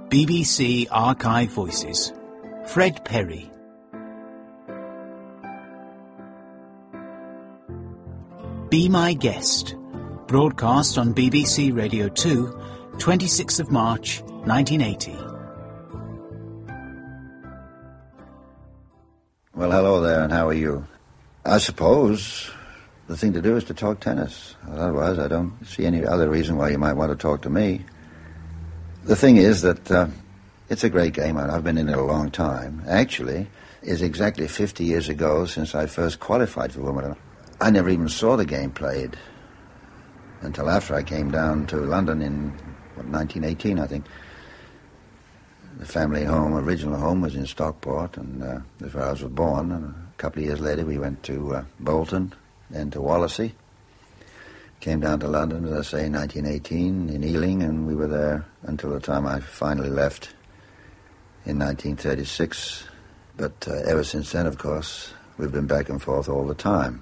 BBC Archive Voices. Fred Perry. Be My Guest. Broadcast on BBC Radio 2, 26th of March, 1980. Well, hello there, and how are you? I suppose the thing to do is to talk tennis. Otherwise, I don't see any other reason why you might want to talk to me. The thing is that it's a great game. I've been in it a long time. Actually, it's exactly 50 years ago since I first qualified for Wimbledon. I never even saw the game played until after I came down to London in 1918, I think. The family home, original home, was in Stockport, and that's where I was born. And a couple of years later, we went to Bolton, then to Wallasey. Came down to London, as I say, in 1918, in Ealing, and we were there until the time I finally left in 1936. But ever since then, of course, we've been back and forth all the time.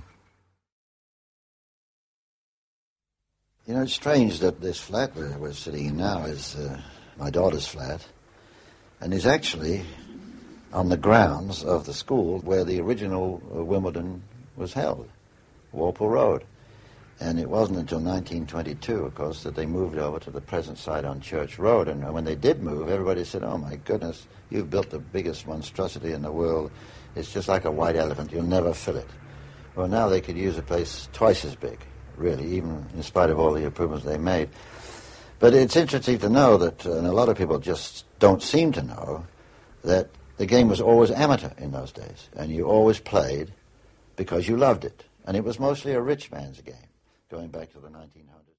You know, it's strange that this flat where we're sitting in now is my daughter's flat, and is actually on the grounds of the school where the original Wimbledon was held, Walpole Road. And it wasn't until 1922, of course, that they moved over to the present site on Church Road. And when they did move, everybody said, "Oh, my goodness, you've built the biggest monstrosity in the world. It's just like a white elephant. You'll never fill it." Well, now they could use a place twice as big, really, even in spite of all the improvements they made. But it's interesting to know that, and a lot of people just don't seem to know, that the game was always amateur in those days. And you always played because you loved it. And it was mostly a rich man's game, going back to the 1900s.